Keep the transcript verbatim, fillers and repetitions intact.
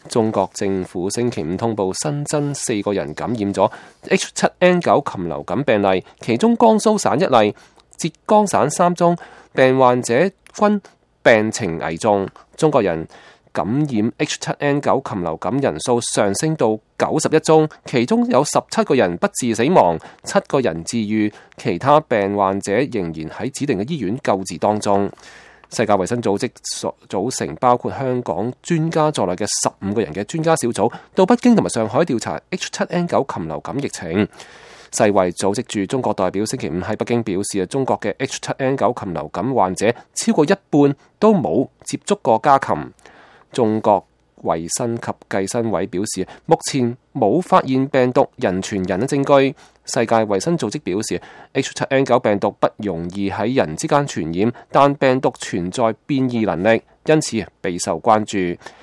中國政府星期五通報新增四個人感染咗 H 七 N 九 禽流感病例，其中江蘇省一例，浙江省三宗，病患者均病情危重。中國人感染 H 七 N 九 禽流感人數上升到九十一宗，其中有十七個人不治死亡，七個人治愈，其他病患者仍然喺指定嘅醫院救治當中。世界衛生組織所組成包括香港專家在內嘅十五個人嘅專家小組到北京同埋上海調查 H 七 N 九 禽流感疫情。世衛組織駐中國代表星期五喺北京表示，中國嘅 H 七 N 九 禽流感患者超過一半都冇接觸過家禽。中國衛生及計生委表示，目前冇發現病毒人傳人嘅證據。世界衛生組織表示 ，H 七 N 九 病毒不容易喺人之間傳染，但病毒存在變異能力，因此備受關注。